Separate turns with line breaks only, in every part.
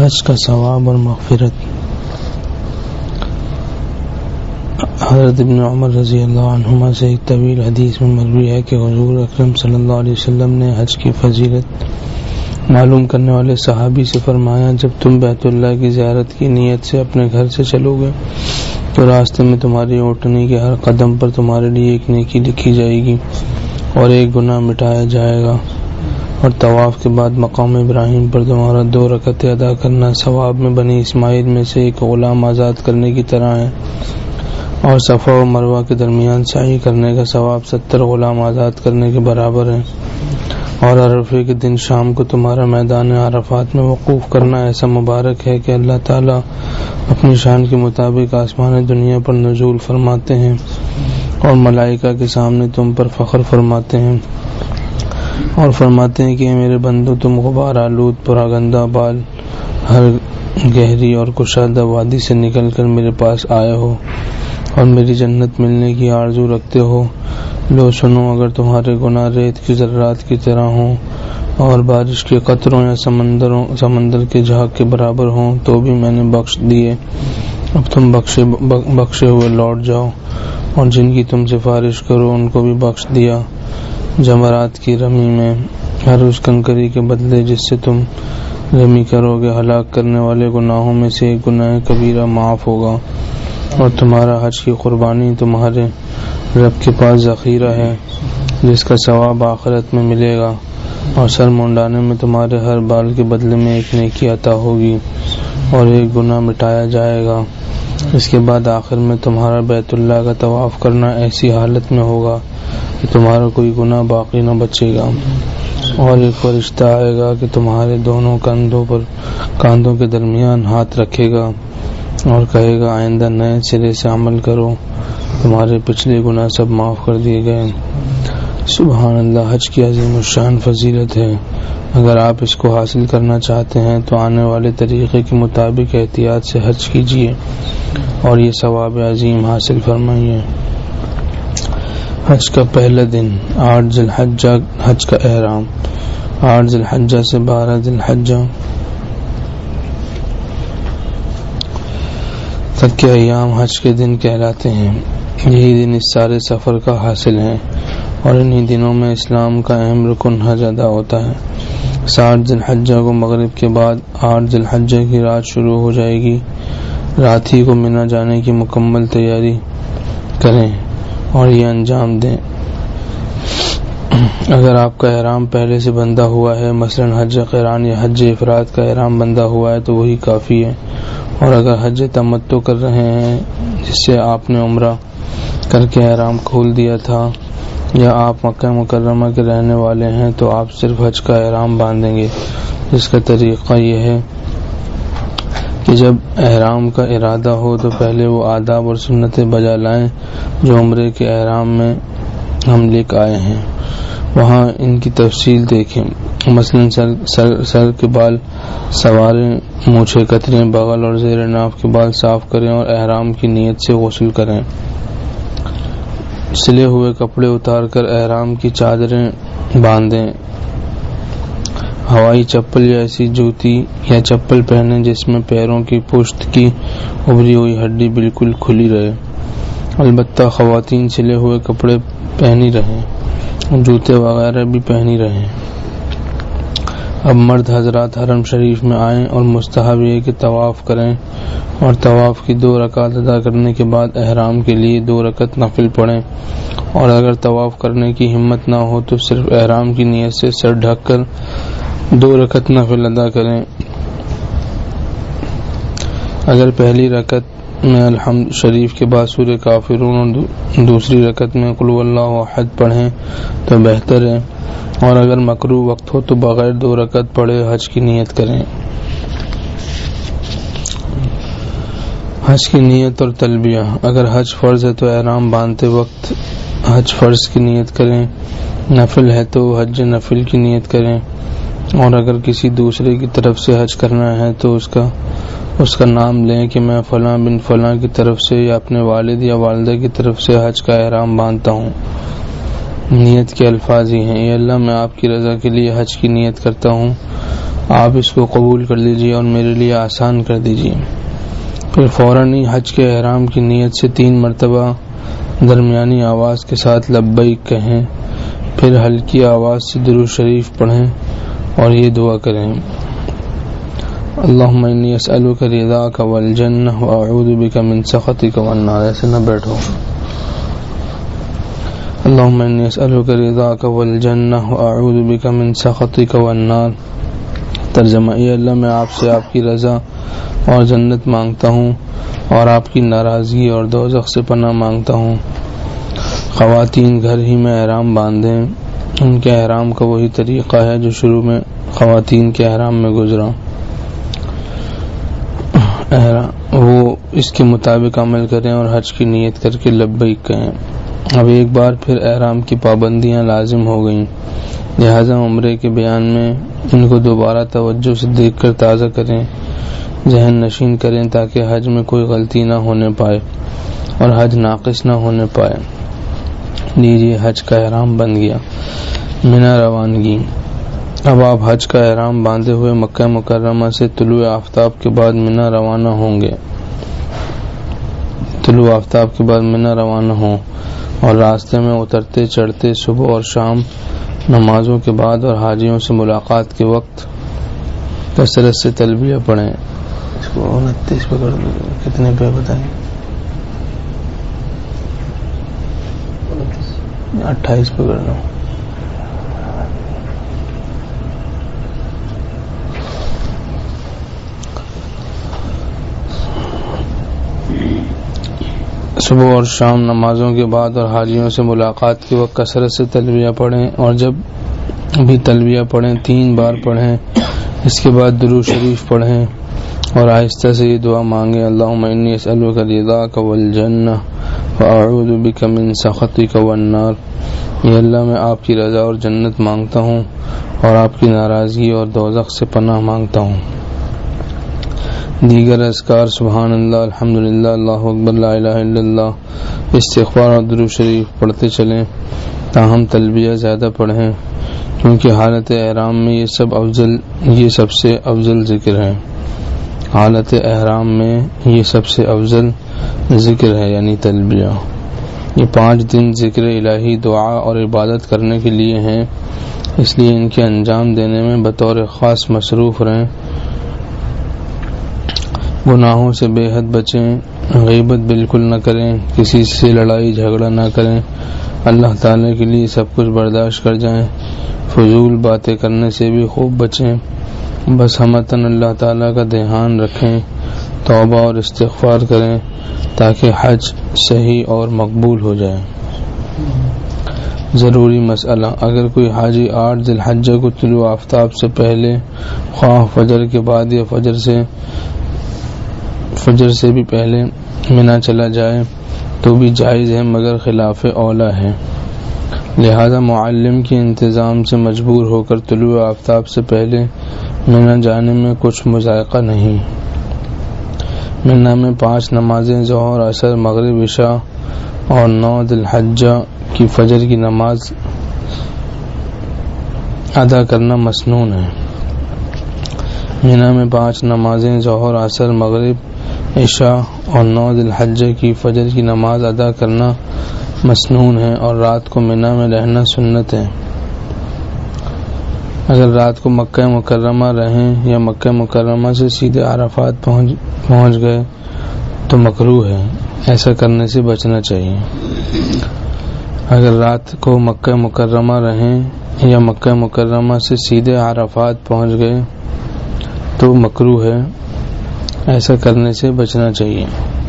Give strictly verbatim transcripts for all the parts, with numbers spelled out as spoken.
حج کا ثواب اور مغفرت۔ حضرت ابن عمر رضی اللہ عنہما سے ایک طویل حدیث میں مروی ہے کہ حضور اکرم صلی اللہ علیہ وسلم نے حج کی فضیلت معلوم کرنے والے صحابی سے فرمایا، جب تم بیت اللہ کی زیارت کی نیت سے اپنے گھر سے چلو گے تو راستے میں تمہاری اونٹنی کے ہر قدم پر تمہارے لیے ایک نیکی لکھی جائے گی اور ایک گناہ مٹایا جائے گا، اور طواف کے بعد مقام ابراہیم پر تمہارا دو رکعتیں ادا کرنا ثواب میں بنی اسماعیل میں سے ایک غلام آزاد کرنے کی طرح ہے، اور صفا و مروہ کے درمیان سعی کرنے کا ثواب ستر غلام آزاد کرنے کے برابر ہے، اور عرفے کے دن شام کو تمہارا میدان عرفات میں وقوف کرنا ایسا مبارک ہے کہ اللہ تعالیٰ اپنی شان کے مطابق آسمان دنیا پر نزول فرماتے ہیں اور ملائکہ کے سامنے تم پر فخر فرماتے ہیں اور فرماتے ہیں کہ میرے بندو، تم غبار آلود پراگندہ بال ہر گہری اور کشادہ وادی سے نکل کر میرے پاس آئے ہو اور میری جنت ملنے کی آرزو رکھتے ہو۔ لو سنو، اگر تمہارے گناہ ریت کی ذرات کی طرح ہوں اور بارش کے قطروں یا سمندروں سمندر کے جھاگ کے برابر ہوں تو بھی میں نے بخش دیے۔ اب تم بخشے بخشے ہوئے لوٹ جاؤ، اور جن کی تم سفارش کرو ان کو بھی بخش دیا۔ جمرات کی رمی میں ہر اس کنکری کے بدلے جس سے تم رمی کرو گے ہلاک کرنے والے گناہوں میں سے ایک گناہ کبیرہ معاف ہوگا، اور تمہارا حج کی قربانی تمہارے رب کے پاس ذخیرہ ہے جس کا ثواب آخرت میں ملے گا، اور سر منڈانے میں تمہارے ہر بال کے بدلے میں ایک نیکی عطا ہوگی اور ایک گناہ مٹایا جائے گا۔ اس کے بعد آخر میں تمہارا بیت اللہ کا طواف کرنا ایسی حالت میں ہوگا کہ تمہارا کوئی گناہ باقی نہ بچے گا، اور ایک فرشتہ آئے گا کہ تمہارے دونوں کندھوں پر کاندھوں کے درمیان ہاتھ رکھے گا اور کہے گا، آئندہ نئے سرے سے عمل کرو، تمہارے پچھلے گناہ سب معاف کر دیے گئے۔ سبحان اللہ، حج کی عظیم الشان فضیلت ہے۔ اگر آپ اس کو حاصل کرنا چاہتے ہیں تو آنے والے طریقے کے مطابق احتیاط سے حج کیجیے اور یہ ثواب عظیم حاصل فرمائیے۔ حج کا پہلا دن، آٹھ ذی الحجہ، حج کا احرام۔ آٹھ ذی الحجہ سے بارہ ذی الحجہ تک کے ایام حج کے دن کہلاتے ہیں۔ یہی دن اس سارے سفر کا حاصل ہے، اور انہی دنوں میں اسلام کا اہم رکن حج ادا ہوتا ہے۔ سات ذی الحجہ کو مغرب کے بعد آٹھ ذی الحجہ کی رات شروع ہو جائے گی۔ رات ہی کو منی جانے کی مکمل تیاری کریں اور یہ انجام دیں۔ اگر آپ کا احرام پہلے سے بندھا ہوا ہے، مثلا حج قران یا حج افراد کا احرام بندھا ہوا ہے تو وہی کافی ہے، اور اگر حج تمتع کر رہے ہیں جس سے آپ نے عمرہ کر کے احرام کھول دیا تھا، یا آپ مکہ مکرمہ کے رہنے والے ہیں تو آپ صرف حج کا احرام باندھیں گے، جس کا طریقہ یہ ہے کہ جب احرام کا ارادہ ہو تو پہلے وہ آداب اور سنتیں بجا لائیں جو عمرے کے احرام میں ہم لے کے آئے ہیں، وہاں ان کی تفصیل دیکھیں۔ مثلا سر, سر, سر کے بال سنواریں، مونچھیں کتریں، بغل اور زیر ناف کے بال صاف کریں اور احرام کی نیت سے غسل کریں۔ سلے ہوئے کپڑے اتار کر احرام کی چادریں باندھیں۔ ہوائی چپل یا ایسی جوتی یا چپل پہنیں جس میں پیروں کی پشت کی ابری ہوئی ہڈی بالکل کھلی رہے۔ البتہ خواتین سلے ہوئے کپڑے پہنی رہیں، جوتے وغیرہ بھی پہنی رہیں۔ اب مرد حضرات حرم شریف میں آئیں اور مستحب یہ کہ طواف کریں، اور طواف کی دو رکعت ادا کرنے کے بعد احرام کے لیے دو رکعت نفل پڑھیں، اور اگر طواف کرنے کی ہمت نہ ہو تو صرف احرام کی نیت سے سر ڈھک کر دو رکعت نفل ادا کریں۔ اگر پہلی رکعت میں الحمد شریف کے بعد سورہ کافرون اور دوسری رکعت میں قل هو اللہ احد پڑھیں تو بہتر ہے، اور اگر مکروہ وقت ہو تو بغیر دو رکعت پڑھے حج کی نیت کریں۔ حج کی نیت اور تلبیہ۔ اگر حج فرض ہے تو احرام باندھتے وقت حج فرض کی نیت کریں، نفل ہے تو حج نفل کی نیت کریں، اور اگر کسی دوسرے کی طرف سے حج کرنا ہے تو اس کا اس کا نام لیں کہ میں فلاں بن فلاں کی طرف سے یا اپنے والد یا والدہ کی طرف سے حج کا احرام باندھتا ہوں۔ نیت کے الفاظ ہی ہیں، اے اللہ میں آپ کی رضا کے لیے حج کی نیت کرتا ہوں آپ اس کو قبول کر لیجئے اور میرے لیے آسان کر دیجئے۔ پھر فوراً ہی حج کے احرام کی نیت سے تین مرتبہ درمیانی آواز کے ساتھ لبیک کہیں، پھر ہلکی آواز سے درود شریف پڑھیں اور یہ دعا کریں: اللہم انی اسألک رضاک والجنہ واعوذ بک من سخطک والنار۔ ایسے نہ بیٹھو۔ اللہم انی اسألک رضاک والجنہ واعوذ بک من سخطک والنار۔ ترجمہ: اے اللہ، میں آپ سے آپ کی رضا اور جنت مانگتا ہوں اور آپ کی ناراضگی اور دوزخ سے پناہ مانگتا ہوں۔ خواتین گھر ہی میں احرام باندھیں۔ ان کے احرام کا وہی طریقہ ہے جو شروع میں خواتین کے احرام میں گزرا، وہ اس کے مطابق عمل کریں اور حج کی نیت کر کے لبیک کہیں۔ اب ایک بار پھر احرام کی پابندیاں لازم ہو گئیں، لہذا عمرے کے بیان میں ان کو دوبارہ توجہ سے دیکھ کر تازہ کریں، ذہن نشین کریں تاکہ حج میں کوئی غلطی نہ ہونے پائے اور حج ناقص نہ ہونے پائے۔ لیجیے، حج کا احرام بن گیا۔ منی روانگی۔ اب آپ حج کا احرام باندھے ہوئے مکہ مکرمہ سے طلوع آفتاب کے بعد منی روانہ ہوں گے طلوع آفتاب کے بعد منی روانہ ہوں اور راستے میں اترتے چڑھتے صبح اور شام نمازوں کے بعد اور حاجیوں سے ملاقات کے وقت کثرت سے تلبیہ پڑھیں۔ اس کو انتیس پہ کر دو، کتنے پہ بتائیں؟ اٹھائیس پہ کر دو۔ صبح اور شام نمازوں کے بعد اور حاجیوں سے ملاقات کے وقت کثرت سے تلبیہ پڑھیں، اور جب بھی تلبیہ پڑھیں تین بار پڑھیں، اس کے بعد درود شریف پڑھیں اور آہستہ سے یہ دعا مانگیں: اللہم انی اسألک رضاک والجنہ واعوذ بک من سخطک والنار۔ یہ اللہ، میں آپ کی رضا اور جنت مانگتا ہوں اور آپ کی ناراضگی اور دوزخ سے پناہ مانگتا ہوں۔ دیگر اذکار: سبحان اللہ، الحمدللہ، اللہ اکبر، لا الہ الا اللہ، استغفار اور درود شریف پڑھتے چلیں، تاہم تلبیہ زیادہ پڑھیں کیونکہ حالت احرام میں یہ سب افضل یہ سب سے افضل ذکر ہے حالت احرام میں یہ سب سے افضل ذکر ہے یعنی تلبیہ۔ یہ پانچ دن ذکر الہی، دعا اور عبادت کرنے کے لیے ہیں، اس لیے ان کے انجام دینے میں بطور خاص مصروف رہیں۔ گناہوں سے بے حد بچیں، غیبت بالکل نہ کریں، کسی سے لڑائی جھگڑا نہ کریں، اللہ تعالیٰ کے لیے سب کچھ برداشت کر جائیں، فضول باتیں کرنے سے بھی خوب بچیں، بس ہمتاً اللہ تعالیٰ کا دھیان رکھیں، توبہ اور استغفار کریں تاکہ حج صحیح اور مقبول ہو جائے۔ ضروری مسئلہ: اگر کوئی حاجی آٹھ ذی الحجہ کو طلوع آفتاب سے پہلے، خواہ فجر کے بعد یا فجر سے فجر سے بھی پہلے منی چلا جائے تو بھی جائز ہے، مگر خلاف اولیٰ ہے، لہذا معلم کے انتظام سے مجبور ہو کر طلوع آفتاب سے پہلے منی جانے میں کچھ مذائقہ نہیں۔ منی میں پانچ نمازیں ظہر، عصر، مغرب، عشاء اور نو ذی الحجہ کی فجر کی نماز ادا کرنا مسنون ہے۔ منی میں پانچ نمازیں ظہر، عصر، مغرب، عشاء اور نو ذی الحجہ کی فجر کی نماز ادا کرنا مسنون ہے، اور رات کو منی میں رہنا سنت ہے۔ اگر رات کو مکہ مکرمہ رہیں یا مکہ مکرمہ سے سیدھے عرفات پہنچ پہنچ گئے تو مکروہ ہے، ایسا کرنے سے بچنا چاہیے۔ اگر رات کو مکہ مکرمہ رہیں یا مکہ مکرمہ سے سیدھے عرفات پہنچ گئے تو مکروہ ہے، ایسا کرنے سے بچنا چاہیے۔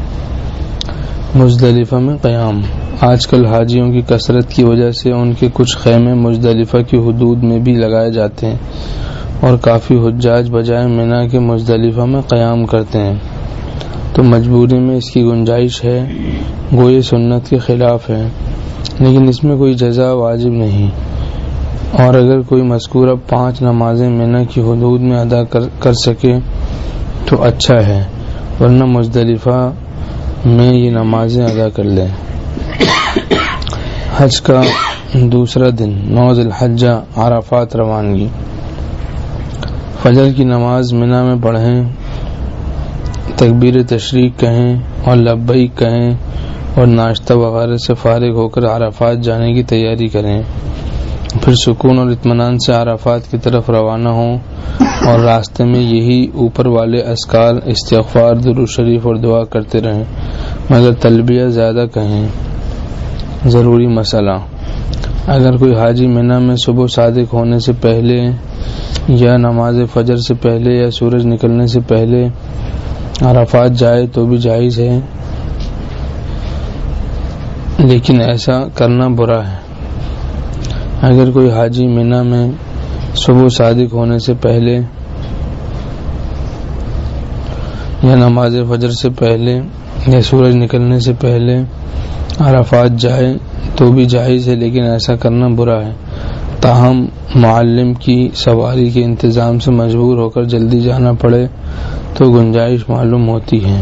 مزدلفہ میں قیام: آج کل حاجیوں کی کثرت کی وجہ سے ان کے کچھ خیمے مزدلفہ کی حدود میں بھی لگائے جاتے ہیں، اور کافی حجاج بجائے منی کے مزدلفہ میں قیام کرتے ہیں، تو مجبوری میں اس کی گنجائش ہے، گو یہ سنت کے خلاف ہے، لیکن اس میں کوئی جزا واجب نہیں، اور اگر کوئی مذکورہ پانچ نمازیں منی کی حدود میں ادا کر, کر سکے تو اچھا ہے، ورنہ مزدلفہ میں یہ نمازیں ادا کر لیں۔ حج کا دوسرا دن، نو ذی الحجہ، عرفات روانگی۔ فجر کی نماز منا میں پڑھیں، تکبیر تشریق کہیں اور لبیک کہیں اور ناشتہ وغیرہ سے فارغ ہو کر عرفات جانے کی تیاری کریں، پھر سکون اور اطمینان سے عرفات کی طرف روانہ ہوں اور راستے میں یہی اوپر والے اذکار، استغفار، درود شریف اور دعا کرتے رہیں، مگر تلبیہ زیادہ کہیں۔ ضروری مسئلہ: اگر کوئی حاجی منا میں صبح صادق ہونے سے پہلے یا نماز فجر سے پہلے یا سورج نکلنے سے پہلے عرفات جائے تو بھی جائز ہے، لیکن ایسا کرنا برا ہے۔ اگر کوئی حاجی منا میں صبح صادق ہونے سے پہلے یا نماز فجر سے پہلے یا سورج نکلنے سے پہلے عرفات جائے تو بھی جائز ہے، لیکن ایسا کرنا برا ہے۔ تاہم معلم کی سواری کے انتظام سے مجبور ہو کر جلدی جانا پڑے تو گنجائش معلوم ہوتی ہے۔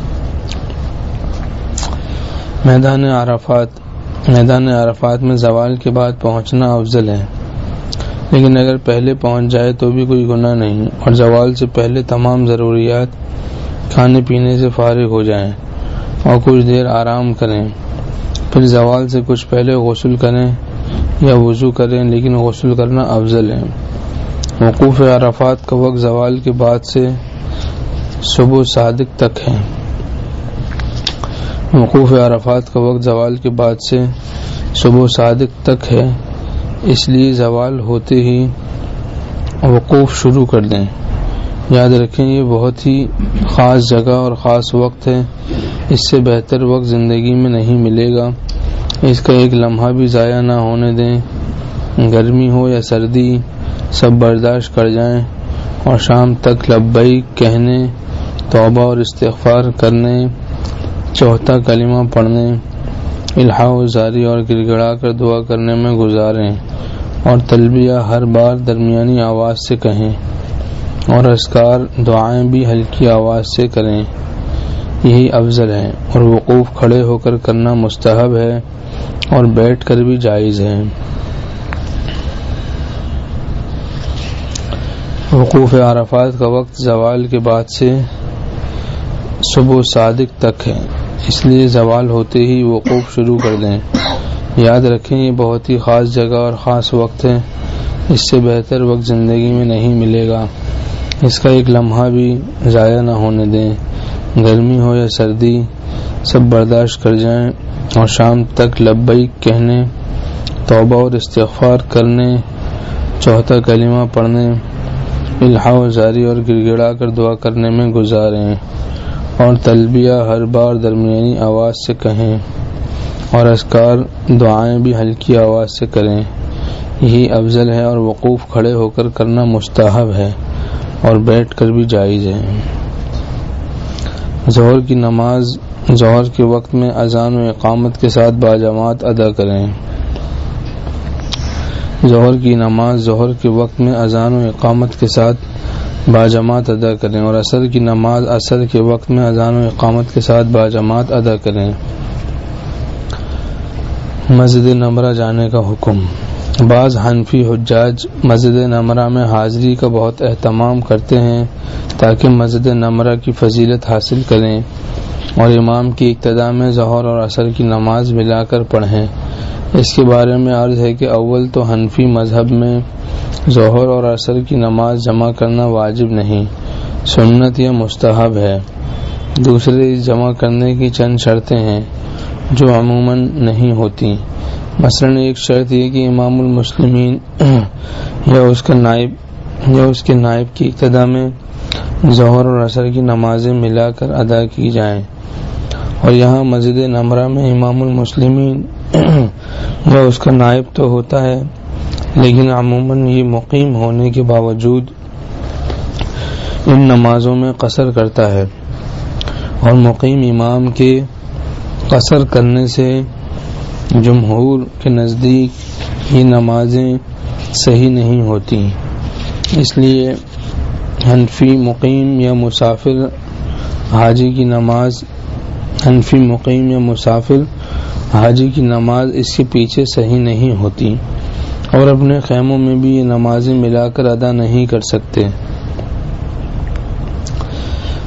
میدان عرفات میدان عرفات میں زوال کے بعد پہنچنا افضل ہے، لیکن اگر پہلے پہنچ جائے تو بھی کوئی گناہ نہیں، اور زوال سے پہلے تمام ضروریات کھانے پینے سے فارغ ہو جائیں اور کچھ دیر آرام کریں، پھر زوال سے کچھ پہلے غسل کریں یا وضو کریں، لیکن غسل کرنا افضل ہے۔ وقوف عرفات کا وقت زوال کے بعد سے صبح صادق تک ہے۔ وقوف عرفات کا وقت زوال کے بعد سے صبح صادق تک ہے، اس لیے زوال ہوتے ہی وقوف شروع کر دیں۔ یاد رکھیں یہ بہت ہی خاص جگہ اور خاص وقت ہے، اس سے بہتر وقت زندگی میں نہیں ملے گا، اس کا ایک لمحہ بھی ضائع نہ ہونے دیں۔ گرمی ہو یا سردی سب برداشت کر جائیں اور شام تک لبیک کہنے، توبہ اور استغفار کرنے، چوتھا کلمہ پڑھنے، الہا و زاری اور گڑ گڑا کر دعا کرنے میں گزاریں، اور تلبیہ ہر بار درمیانی آواز سے کہیں، اور اذکار دعائیں بھی ہلکی آواز سے کریں، یہی افضل ہے۔ اور وقوف کھڑے ہو کر کرنا مستحب ہے اور بیٹھ کر بھی جائز ہے۔ وقوف عرفات کا وقت زوال کے بعد سے صبح صادق تک ہے، اس لیے زوال ہوتے ہی وقوف شروع کر دیں۔ یاد رکھیں یہ بہت ہی خاص جگہ اور خاص وقت ہے، اس سے بہتر وقت زندگی میں نہیں ملے گا، اس کا ایک لمحہ بھی ضائع نہ ہونے دیں۔ گرمی ہو یا سردی سب برداشت کر جائیں اور شام تک لبیک کہنے، توبہ اور استغفار کرنے، چوتھا کلمہ پڑھنے، الہا و زاری اور گڑ گڑا کر دعا کرنے میں گزاریں، اور تلبیہ ہر بار درمیانی آواز سے کہیں، اور اذکار دعائیں بھی ہلکی آواز سے کریں، یہی افضل ہے۔ اور وقوف کھڑے ہو کر کرنا مستحب ہے اور بیٹھ کر بھی جائز ہے۔ ظہر کی نماز ظہر کے وقت میں اذان و اقامت کے ساتھ باجماعت ادا کریں۔ ظہر کی نماز ظہر کے وقت میں اذان و اقامت کے ساتھ باجماعت ادا کریں، اور عصر کی نماز عصر کے وقت میں اذان و اقامت کے ساتھ باجماعت ادا کریں۔ مسجد نمرہ جانے کا حکم: بعض حنفی حجاج مسجد نمرہ میں حاضری کا بہت اہتمام کرتے ہیں تاکہ مسجد نمرہ کی فضیلت حاصل کریں اور امام کی اقتداء میں ظہر اور عصر کی نماز ملا کر پڑھیں۔ اس کے بارے میں عرض ہے کہ اول تو حنفی مذہب میں ظہر اور عصر کی نماز جمع کرنا واجب نہیں، سنت یا مستحب ہے۔ دوسرے اس جمع کرنے کی چند شرطیں ہیں جو عموماً نہیں ہوتی، مثلاً ایک شرط یہ کہ امام المسلمین یا اس کا نائب یا اس کے نائب کی اقتداء میں ظہر اور عصر کی نمازیں ملا کر ادا کی جائیں، اور یہاں مسجد نمرہ میں امام المسلمین یا اس کا نائب تو ہوتا ہے، لیکن عموماً یہ مقیم ہونے کے باوجود ان نمازوں میں قصر کرتا ہے، اور مقیم امام کے قصر کرنے سے جمہور کے نزدیک یہ نمازیں صحیح نہیں ہوتی، اس لیے حنفی مقیم یا مسافر حاجی کی نماز حنفی مقیم یا مسافر حاجی کی نماز اس کے پیچھے صحیح نہیں ہوتی، اور اپنے خیموں میں بھی یہ نمازیں ملا کر ادا نہیں کر سکتے۔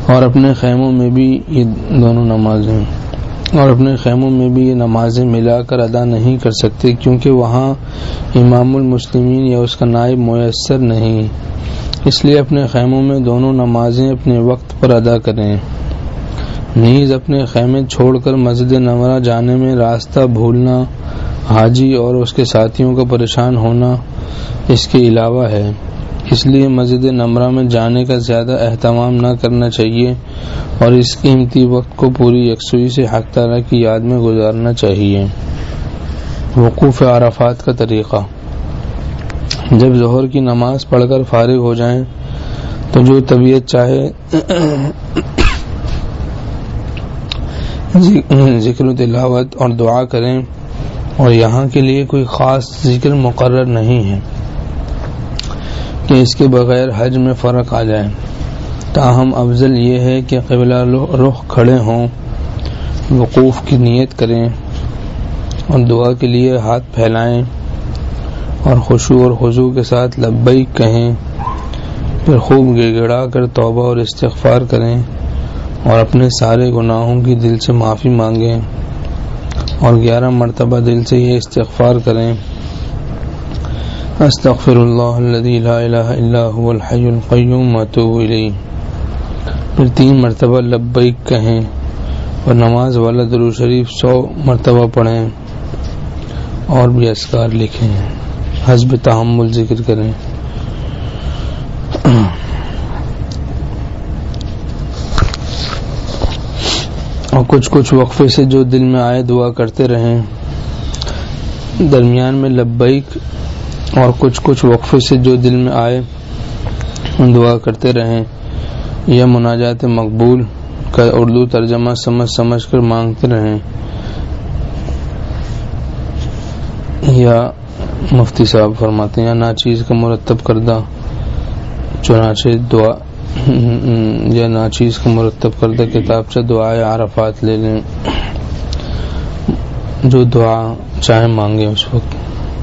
اور اپنے خیموں میں بھی یہ دونوں نمازیں اور اپنے خیموں میں بھی یہ نمازیں ملا کر ادا نہیں کر سکتے، کیونکہ وہاں امام المسلمین یا اس کا نائب میسر نہیں، اس لیے اپنے خیموں میں دونوں نمازیں اپنے وقت پر ادا کریں۔ نیز اپنے خیمے چھوڑ کر مسجد نبوی جانے میں راستہ بھولنا حاجی اور اس کے ساتھیوں کا پریشان ہونا اس کے علاوہ ہے، اس لیے مسجد نبوی میں جانے کا زیادہ اہتمام نہ کرنا چاہیے اور اس قیمتی وقت کو پوری یکسوئی سے حق تعالی کی یاد میں گزارنا چاہیے۔ وقوف عرفات کا طریقہ: جب ظہر کی نماز پڑھ کر فارغ ہو جائیں تو جو طبیعت چاہے ذکر و تلاوت اور دعا کریں، اور یہاں کے لیے کوئی خاص ذکر مقرر نہیں ہے کہ اس کے بغیر حج میں فرق آ جائے، تاہم افضل یہ ہے کہ قبلہ رخ کھڑے ہوں، وقوف کی نیت کریں اور دعا کے لیے ہاتھ پھیلائیں اور خشوع اور خضوع کے ساتھ لبیک کہیں، پھر خوب گڑ گڑا کر توبہ اور استغفار کریں اور اپنے سارے گناہوں کی دل سے معافی مانگیں اور گیارہ مرتبہ دل سے یہ استغفار کریں: استغفر اللہ الذی لا الہ الا هو الحی القیوم واتوب الیہ۔ پھر تین مرتبہ لبیک کہیں اور نماز والا درود شریف سو مرتبہ پڑھیں اور بھی اذکار لکھیں، حسب تحمل ذکر کریں۔ اور کچھ کچھ وقفے سے جو دل میں آئے دعا کرتے رہیں، درمیان میں لبیک اور کچھ کچھ وقفے سے جو دل میں آئے دعا کرتے رہیں، یا مناجات مقبول کا اردو ترجمہ سمجھ سمجھ کر مانگتے رہیں، یا مفتی صاحب فرماتے ہیں یا ناچیز کا مرتب کردہ چنانچہ دعا یا ناچیز کا مرتب کردہ کتاب سے دعائے عرفات لے لیں، جو دعا چاہے مانگیں اس وقت۔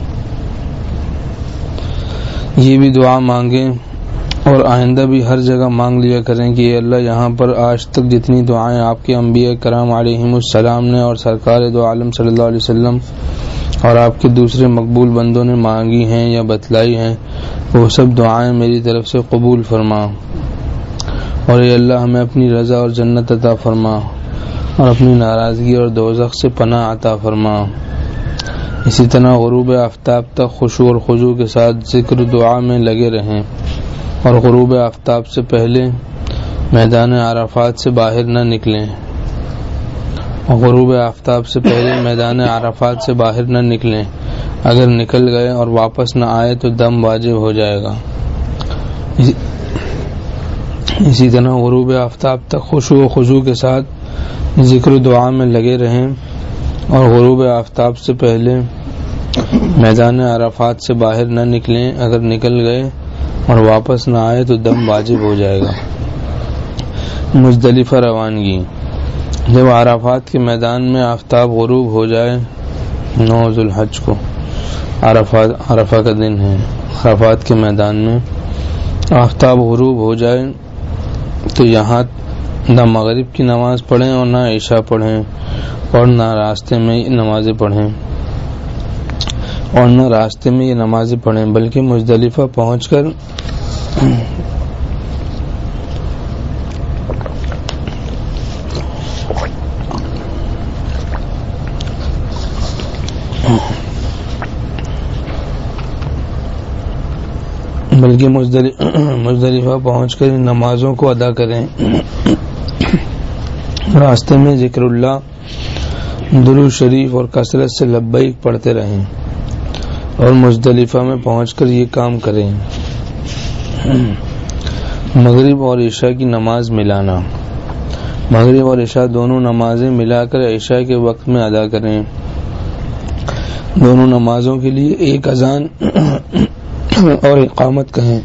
یہ بھی دعا مانگیں اور آئندہ بھی ہر جگہ مانگ لیا کریں کہ اے اللہ، یہاں پر آج تک جتنی دعائیں آپ کے انبیاء کرام علیہم السلام نے اور سرکار دو عالم صلی اللہ علیہ وسلم اور آپ کے دوسرے مقبول بندوں نے مانگی ہیں یا بتلائی ہیں، وہ سب دعائیں میری طرف سے قبول فرما، اور اے اللہ ہمیں اپنی رضا اور جنت عطا فرما اور اپنی ناراضگی اور دوزخ سے پناہ عطا فرما۔ اسی طرح غروب آفتاب تک خشوع اور خضوع کے ساتھ ذکر دعا میں لگے رہیں اور غروب آفتاب سے پہلے میدان عرفات سے باہر نہ نکلیں اور غروب آفتاب سے پہلے میدان عرفات سے باہر نہ نکلیں، اگر نکل گئے اور واپس نہ آئے تو دم واجب ہو جائے گا۔ اسی طرح غروب آفتاب تک خشوع و خضوع کے ساتھ ذکر دعا میں لگے رہیں اور غروب آفتاب سے پہلے میدان عرفات سے باہر نہ نکلیں، اگر نکل گئے اور واپس نہ آئے تو دم واجب ہو جائے گا۔ مزدلفہ روانگی: جب عرفات کے میدان میں آفتاب غروب ہو جائے، نو ذو الحج کو عرفات عرفہ کا دن ہے، عرفات کے میدان میں آفتاب غروب ہو جائے تو یہاں نہ مغرب کی نماز پڑھیں اور نہ عشاء پڑھیں اور نہ راستے میں نمازیں پڑھیں اور نہ راستے میں یہ نمازیں پڑھیں بلکہ مزدلفہ پہنچ کر بلکہ مزدلفہ پہنچ کر ان نمازوں کو ادا کریں۔ راستے میں ذکر اللہ، درود شریف اور کثرت سے لبیک پڑھتے رہیں اور مزدلفہ میں پہنچ کر یہ کام کریں۔ مغرب اور عشاء کی نماز ملانا: مغرب اور عشاء دونوں نمازیں ملا کر عشاء کے وقت میں ادا کریں۔ دونوں نمازوں کے لیے ایک اذان اور اقامت کہیں،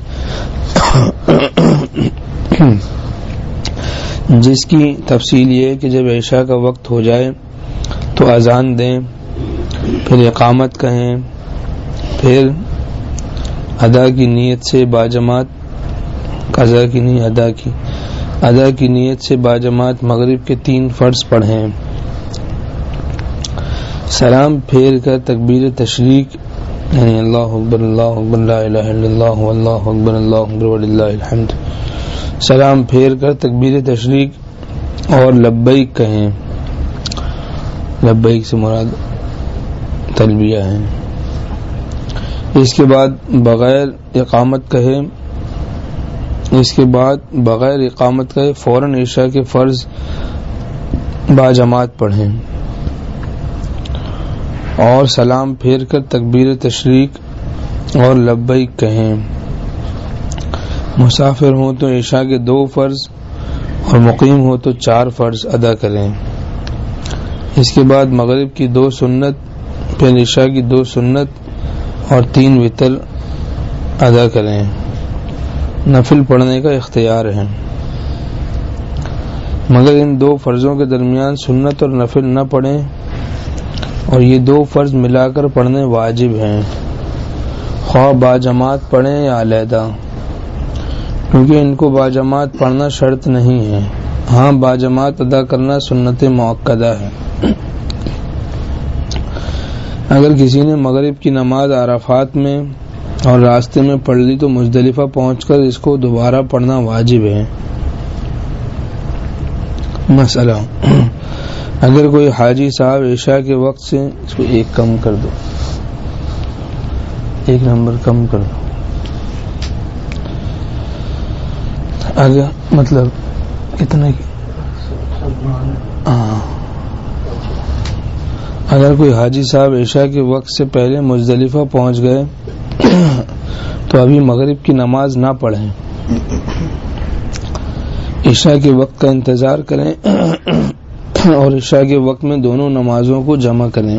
جس کی تفصیل یہ ہے کہ جب عشاء کا وقت ہو جائے تو اذان دیں، پھر اقامت کہیں، پھر ادا کی نیت سے باجماعت قضا کی نہیں ادا کی ادا کی نیت سے باجماعت مغرب کے تین فرض پڑھیں۔ سلام پھیر کر تکبیر تشریق یعنی اللہ اکبر اللہ اکبر لا الہ الا اللہ واللہ اکبر اللہ اکبر وللہ الحمد، سلام پھیر کر تکبیر تشریق اور لبیک کہیں۔ لبیک سے مراد تلبیہ ہے۔ اس کے بعد بغیر اقامت کہے اس کے بعد بغیر اقامت کہے فوراً عشاء کے فرض باجماعت پڑھیں اور سلام پھیر کر تکبیر تشریق اور لبیک کہیں۔ مسافر ہوں تو عشاء کے دو فرض اور مقیم ہو تو چار فرض ادا کریں۔ اس کے بعد مغرب کی دو سنت، پھر عشاء کی دو سنت اور تین وتر ادا کریں۔ نفل پڑھنے کا اختیار ہے، مگر ان دو فرضوں کے درمیان سنت اور نفل نہ پڑھیں، اور یہ دو فرض ملا کر پڑھنے واجب ہیں، خواہ باجماعت پڑھیں یا علیحدہ، کیونکہ ان کو باجماعت پڑھنا شرط نہیں ہے، ہاں باجماعت ادا کرنا سنت مؤکدہ ہے۔ اگر کسی نے مغرب کی نماز عرفات میں اور راستے میں پڑھ لی تو مزدلفہ پہنچ کر اس کو دوبارہ پڑھنا واجب ہے۔ مسئلہ، اگر کوئی حاجی صاحب عشاء کے وقت سے اس کو ایک کم کر دو ایک نمبر کم کر دو اگر مطلب کتنے کی ہاں اگر کوئی حاجی صاحب عشاء کے وقت سے پہلے مزدلفہ پہنچ گئے تو ابھی مغرب کی نماز نہ پڑھیں، عشاء کے وقت کا انتظار کریں اور عشاء کے وقت میں دونوں نمازوں کو جمع کریں۔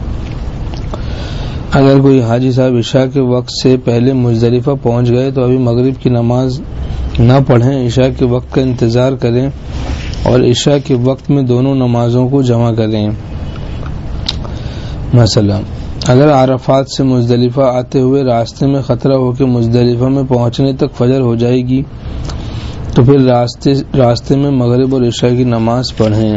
اگر کوئی حاجی صاحب عشاء کے وقت سے پہلے مزدلفہ پہنچ گئے تو ابھی مغرب کی نماز نہ پڑھیں، عشاء کے وقت کا انتظار کریں اور عشاء کے وقت میں دونوں نمازوں کو جمع کریں۔ مثلا اگر عرفات سے مزدلفہ آتے ہوئے راستے میں خطرہ ہو کہ مزدلفہ میں پہنچنے تک فجر ہو جائے گی تو پھر راستے راستے میں مغرب اور عشاء کی نماز پڑھیں۔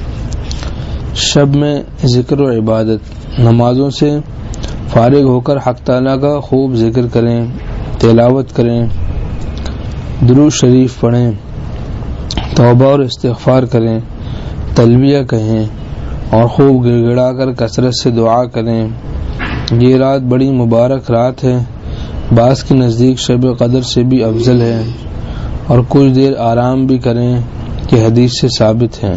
شب میں ذکر و عبادت، نمازوں سے فارغ ہو کر حق تعالیٰ کا خوب ذکر کریں، تلاوت کریں، درود شریف پڑھیں، توبہ اور استغفار کریں، تلبیہ کہیں اور خوب گڑ گڑا کر کثرت سے دعا کریں۔ یہ رات بڑی مبارک رات ہے، بعض کے نزدیک شب قدر سے بھی افضل ہے، اور کچھ دیر آرام بھی کریں کہ حدیث سے ثابت ہے۔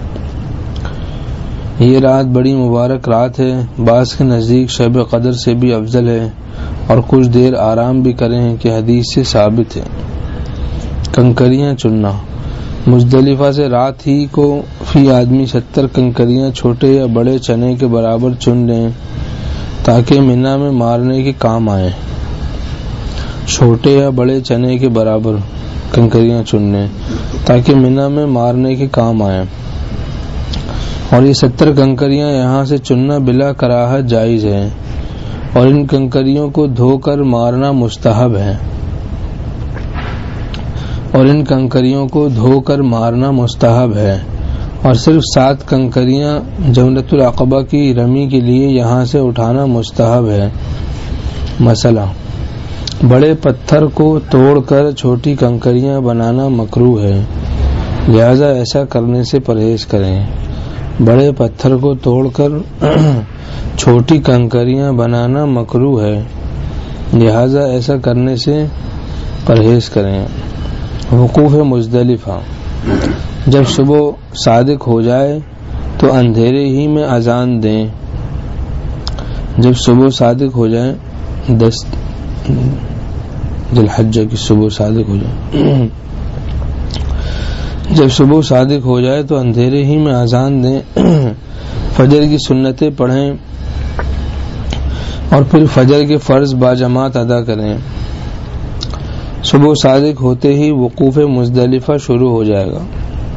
یہ رات بڑی مبارک رات ہے، بعض کے نزدیک شب قدر سے بھی افضل ہے، اور کچھ دیر آرام بھی کریں کہ حدیث سے ثابت ہے۔ کنکریاں چننا، مزدلفہ سے رات ہی کو فی آدمی ستر کنکریاں چھوٹے یا بڑے چنے کے برابر چن لیں تاکہ منا میں مارنے کے کام آئیں۔ چھوٹے یا بڑے چنے کے برابر کنکریاں چن لیں تاکہ منا میں مارنے کے کام آئیں، اور یہ ستر کنکریاں یہاں سے چننا بلا کراہت جائز ہے، اور ان کنکریوں کو دھو کر مارنا مستحب ہے اور ان کنکریوں کو دھو کر مارنا مستحب ہے اور صرف سات کنکریاں جمرۃ العقبہ کی رمی کے لیے یہاں سے اٹھانا مستحب ہے۔ مسئلہ، بڑے پتھر کو توڑ کر چھوٹی کنکریاں بنانا مکروہ ہے، لہذا ایسا کرنے سے پرہیز کریں۔ بڑے پتھر کو توڑ کر چھوٹی کنکریاں بنانا مکروہ ہے، لہذا ایسا کرنے سے پرہیز کریں۔ وقوف مزدلفہ، جب صبح صادق ہو جائے تو اندھیرے ہی میں اذان دیں۔ جب صبح صادق ہو جائے، دس ذی الحجہ کی صبح صادق ہو جائے جب صبح صادق ہو جائے تو اندھیرے ہی میں اذان دیں، فجر کی سنتیں پڑھیں اور پھر فجر کے فرض باجماعت ادا کریں۔ صبح صادق ہوتے ہی وقوف مزدلفہ شروع ہو جائے گا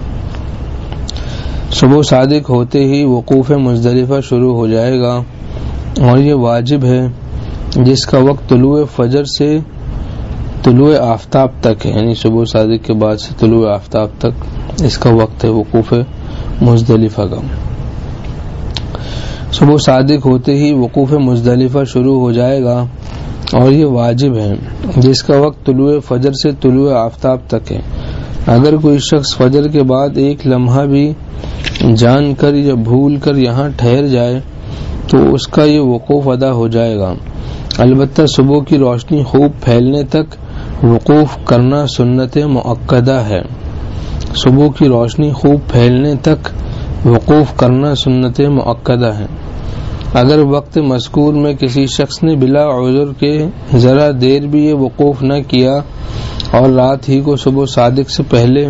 صبح صادق ہوتے ہی وقوف مزدلفہ شروع ہو جائے گا اور یہ واجب ہے جس کا وقت طلوع فجر سے طلوع آفتاب تک ہے، یعنی صبح صادق کے بعد سے طلوع آفتاب تک اس کا وقت ہے وقوف مزدلفہ کا۔ صبح صادق ہوتے ہی وقوف مزدلفہ شروع ہو جائے گا اور یہ واجب ہے، جس کا وقت طلوع فجر سے طلوع آفتاب تک ہے۔ اگر کوئی شخص فجر کے بعد ایک لمحہ بھی جان کر یا بھول کر یہاں ٹھہر جائے تو اس کا یہ وقوف ادا ہو جائے گا۔ البتہ صبح کی روشنی خوب پھیلنے تک وقوف کرنا سنت مؤکدہ ہے۔ صبح کی روشنی خوب پھیلنے تک وقوف کرنا سنت مؤکدہ ہے۔ اگر وقت مذکور میں کسی شخص نے بلا عذر کے ذرا دیر بھی یہ وقوف نہ کیا اور رات ہی کو صبح صادق سے پہلے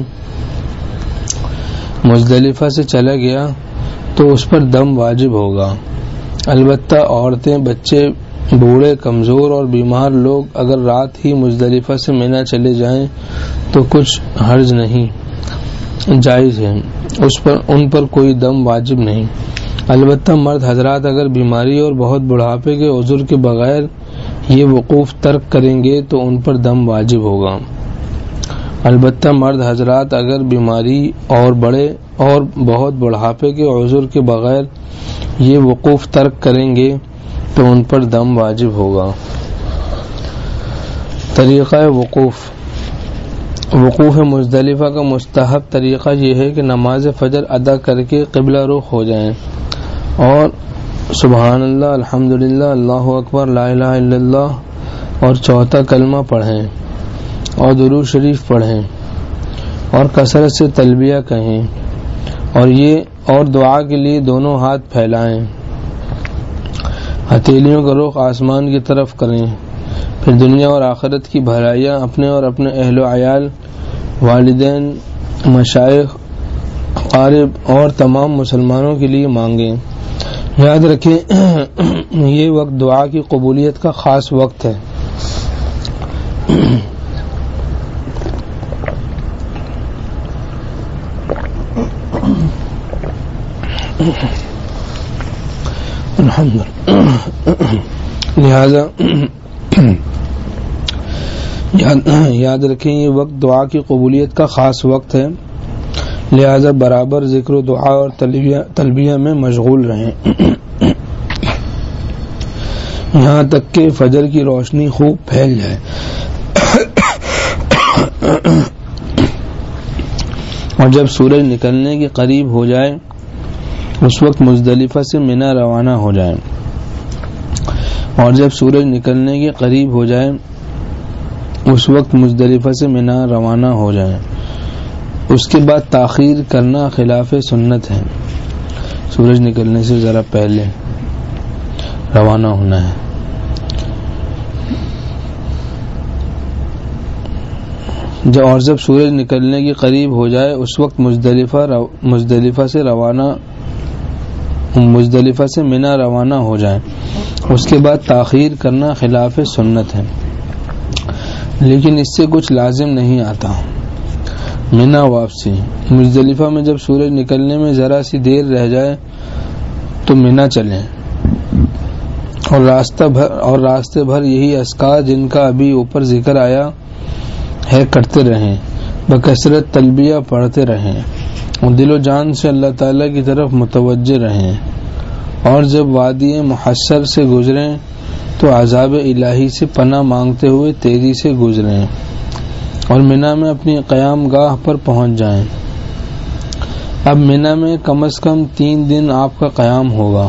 مزدلفہ سے چلا گیا تو اس پر دم واجب ہوگا۔ البتہ عورتیں، بچے، بوڑھے، کمزور اور بیمار لوگ اگر رات ہی مزدلفہ سے منی چلے جائیں تو کچھ حرج نہیں، جائز ہے، اس پر ان پر کوئی دم واجب نہیں۔ البتہ مرد حضرات اگر بیماری اور بہت بڑھاپے کے عذر کے بغیر یہ وقوف ترک کریں گے تو ان پر دم واجب ہوگا۔ البتہ مرد حضرات اگر بیماری اور بڑے اور بہت بڑھاپے کے عذر کے بغیر یہ وقوف ترک کریں گے تو ان پر دم واجب ہوگا۔ طریقہ وقوف وقوف مزدلفہ کا مستحب طریقہ یہ ہے کہ نماز فجر ادا کر کے قبلہ رخ ہو جائیں اور سبحان اللہ، الحمدللہ، اللہ اکبر، لا الہ الا اللہ اور چوتھا کلمہ پڑھیں اور درود شریف پڑھیں اور کثرت سے تلبیہ کہیں اور یہ اور دعا کے لیے دونوں ہاتھ پھیلائیں، ہتھیلیوں کا رخ آسمان کی طرف کریں، پھر دنیا اور آخرت کی بھلائیاں اپنے اور اپنے اہل و عیال، والدین، مشائخ، قارب اور تمام مسلمانوں کے لیے مانگیں۔ یاد رکھیں یہ وقت دعا کی قبولیت کا خاص وقت ہے۔ لہذا یاد رکھیں یہ وقت دعا کی قبولیت کا خاص وقت ہے، لہذا برابر ذکر و دعا اور تلبیہ میں مشغول رہیں یہاں تک کہ فجر کی روشنی خوب پھیل جائے۔ اور جب سورج نکلنے کے قریب ہو جائے اس وقت مزدلفہ سے منی روانہ ہو جائیں اور جب سورج نکلنے کے قریب ہو جائے اس وقت مزدلفہ سے منی روانہ ہو جائیں۔ اس کے بعد تاخیر کرنا خلاف سنت ہے، سورج نکلنے سے ذرا پہلے روانہ ہونا ہے۔ جب اور جب سورج نکلنے کے قریب ہو جائے اس وقت مزدلفہ رو مزدلفہ سے روانہ مزدلفہ سے منی روانہ ہو جائیں۔ اس کے بعد تاخیر کرنا خلاف سنت ہے، لیکن اس سے کچھ لازم نہیں آتا۔ منی واپسی مزدلفہ میں جب سورج نکلنے میں ذرا سی دیر رہ جائے تو منی چلیں اور راستہ بھر اور راستے بھر یہی اذکار جن کا ابھی اوپر ذکر آیا ہے کرتے رہیں، بکثرت تلبیہ پڑھتے رہیں اور دل و جان سے اللہ تعالیٰ کی طرف متوجہ رہیں، اور جب وادی محشر سے گزریں تو عذاب الہی سے پناہ مانگتے ہوئے تیزی سے گزریں اور منی میں اپنی قیام گاہ پر پہنچ جائیں۔ اب منی میں کم از کم تین دن آپ کا قیام ہوگا،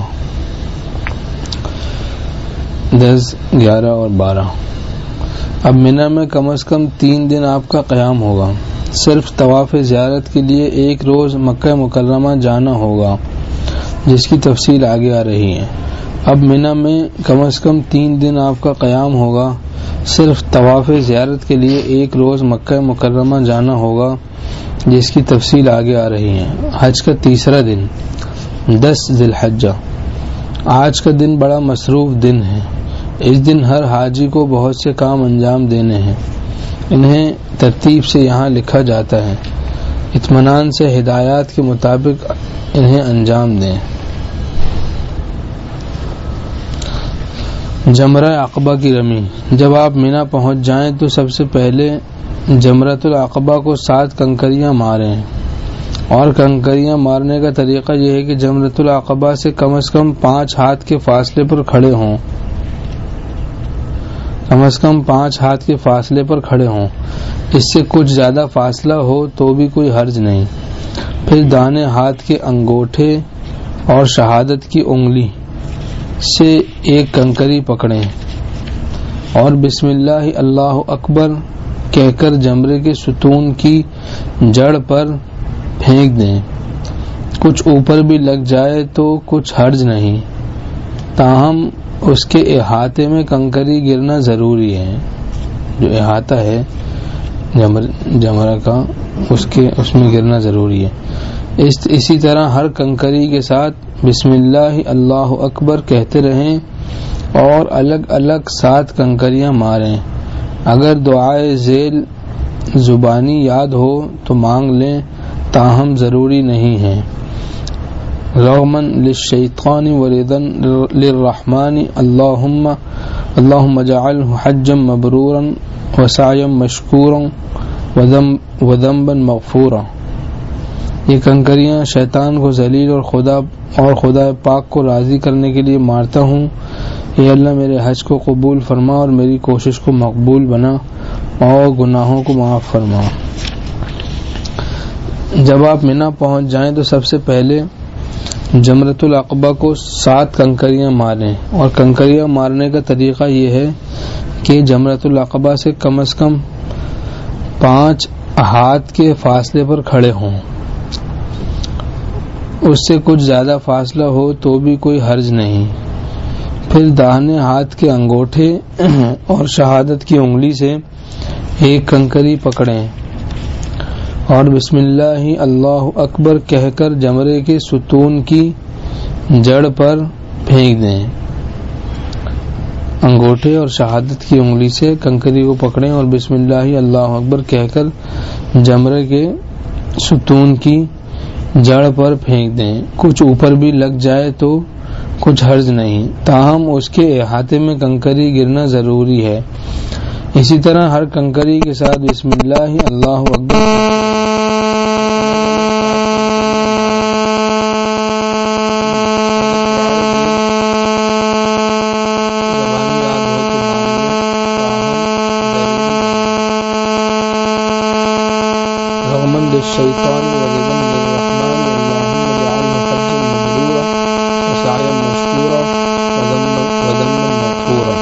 دس، گیارہ اور بارہ۔ اب منی میں کم از کم تین دن آپ کا قیام ہوگا۔ صرف طواف زیارت کے لیے ایک روز مکہ مکرمہ جانا ہوگا، جس کی تفصیل آگے آ رہی ہے۔ اب منی میں کم از کم تین دن آپ کا قیام ہوگا، صرف طواف زیارت کے لیے ایک روز مکہ مکرمہ جانا ہوگا، جس کی تفصیل آگے آ رہی ہے۔ حج کا تیسرا دن دس ذی الحجہ، آج کا دن بڑا مصروف دن ہے۔ اس دن ہر حاجی کو بہت سے کام انجام دینے ہیں، انہیں ترتیب سے یہاں لکھا جاتا ہے، اطمینان سے ہدایات کے مطابق انہیں انجام دیں۔ جمرہ عقبہ کی رمی۔ جب آپ منی پہنچ جائیں تو سب سے پہلے جمرۃ العقبہ کو سات کنکریاں ماریں، اور کنکریاں مارنے کا طریقہ یہ ہے کہ جمرۃ العقبہ سے کم از کم پانچ ہاتھ کے فاصلے پر کھڑے ہوں کم از کم پانچ ہاتھ کے فاصلے پر کھڑے ہوں اس سے کچھ زیادہ فاصلہ ہو تو بھی کوئی حرج نہیں۔ پھر دانے ہاتھ کے انگوٹھے اور شہادت کی انگلی سے ایک کنکری پکڑیں اور بسم اللہ اللہ اکبر کہہ کر جمرے کے ستون کی جڑ پر پھینک دیں۔ کچھ اوپر بھی لگ جائے تو کچھ حرج نہیں، تاہم اس کے احاطے میں کنکری گرنا ضروری ہے۔ جو احاطہ ہے جمر جمرہ کا اس کے اس میں گرنا ضروری ہے۔ اس اسی طرح ہر کنکری کے ساتھ بسم اللہ اللہ اکبر کہتے رہیں اور الگ الگ سات کنکریاں ماریں۔ اگر دعائے ذیل زبانی یاد ہو تو مانگ لیں، تاہم ضروری نہیں ہے۔ رغمن للشیطان ورضا للرحمن اللہم اللہم اجعلہ حجا مبرورا وسعیا مشکورا وذنبا مغفورا۔ یہ کنکریاں شیطان کو ذلیل اور خدا اور خدا پاک کو راضی کرنے کے لیے مارتا ہوں۔ اے اللہ میرے حج کو قبول فرما اور میری کوشش کو مقبول بنا اور گناہوں کو معاف فرما۔ جب آپ منی پہنچ جائیں تو سب سے پہلے جمرۃ العقبہ کو سات کنکریاں ماریں، اور کنکریاں مارنے کا طریقہ یہ ہے کہ جمرۃ العقبہ سے کم از کم پانچ ہاتھ کے فاصلے پر کھڑے ہوں، اس سے کچھ زیادہ فاصلہ ہو تو بھی کوئی حرج نہیں۔ پھر داہنے ہاتھ کے انگوٹھے اور شہادت کی انگلی سے ایک کنکری پکڑیں اور بسم اللہ اللہ اکبر کہہ کر جمرے کے ستون کی جڑ پر پھینک دیں۔ انگوٹھے اور شہادت کی انگلی سے کنکری کو پکڑیں اور بسم اللہ اللہ اکبر کہہ کر جمرے کے ستون کی جڑ پر پھینک دیں۔ کچھ اوپر بھی لگ جائے تو کچھ حرج نہیں، تاہم اس کے احاطے میں کنکری گرنا ضروری ہے۔ اسی طرح ہر کنکری کے ساتھ بسم اللہ اللہ اکبر رغمن للشیطان ورضا للرحمن اللہم اجعلہ حجا مبرورا وسعیا مشکورا وذنبا مغفورا۔